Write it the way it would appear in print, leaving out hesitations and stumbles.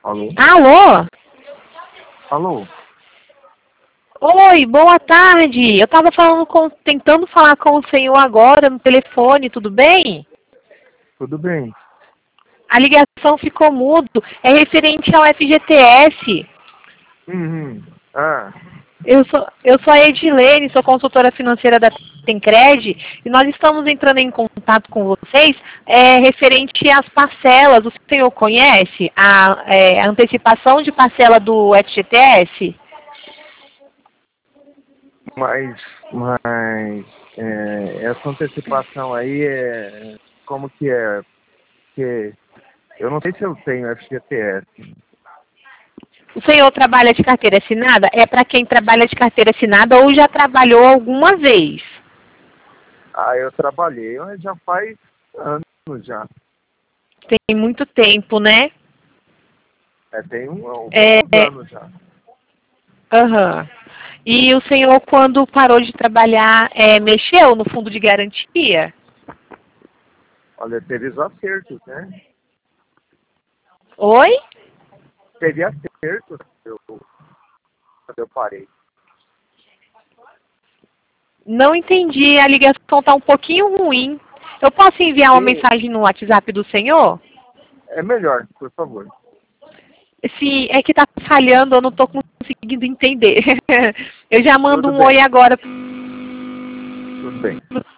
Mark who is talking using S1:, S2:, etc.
S1: Alô?
S2: Alô?
S1: Alô?
S2: Oi, boa tarde. Eu estava tentando falar com o senhor agora no telefone, tudo bem?
S1: Tudo bem?
S2: A ligação ficou mudo. É referente ao FGTS.
S1: Ah,
S2: Eu sou a Edilene, sou consultora financeira da Tencred e nós estamos entrando em contato com vocês referente às parcelas. O senhor conhece a antecipação de parcela do FGTS?
S1: essa antecipação aí como que é? Porque eu não sei se eu tenho FGTS.
S2: O senhor trabalha de carteira assinada? É para quem trabalha de carteira assinada ou já trabalhou alguma vez?
S1: Ah, eu trabalhei, mas já faz anos já.
S2: Tem muito tempo, né?
S1: Tem
S2: É,
S1: alguns anos já.
S2: aham. E o senhor, quando parou de trabalhar, mexeu no fundo de garantia?
S1: Olha, teve os acertos, né?
S2: Oi?
S1: Teve acertos quando eu parei.
S2: Não entendi, a ligação está um pouquinho ruim. Eu posso enviar uma
S1: Sim,
S2: mensagem no WhatsApp do senhor?
S1: é melhor, por favor.
S2: Sim, é que está falhando, eu não estou conseguindo entender. Eu já mando
S1: Tudo
S2: um oi
S1: bem,
S2: agora.
S1: tudo bem.